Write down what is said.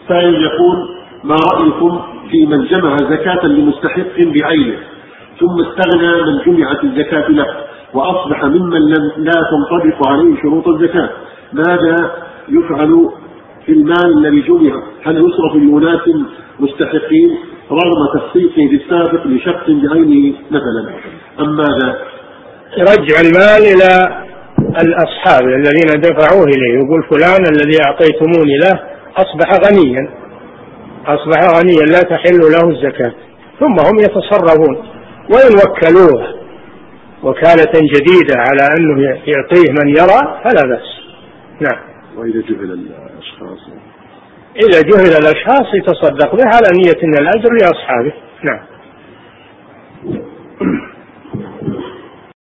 سائل يقول: ما رأيكم في من جمع زكاة لمستحق بعينه ثم استغنى من جمعت الزكاة له وأصبح ممن لا تنطبق عليه شروط الزكاة؟ ماذا يفعل في المال الذي جمع؟ هل يصرف لأناس مستحقين رغم تخصيصه بالسابق لشخص بعينه مثلا أم ماذا؟ يرجع المال إلى الأصحاب الذين دفعوه إليه، يقول فلان الذي أعطيتموني له أصبح غنيا لا تحل له الزكاة، ثم هم يتصرفون وإن وكلوه وكالة جديدة على أنه يعطيه من يرى فلا بأس. نعم. وإذا جهل الأشخاص، إذا جهل الأشخاص يتصدق به على نية أن الأجر لأصحابه. نعم.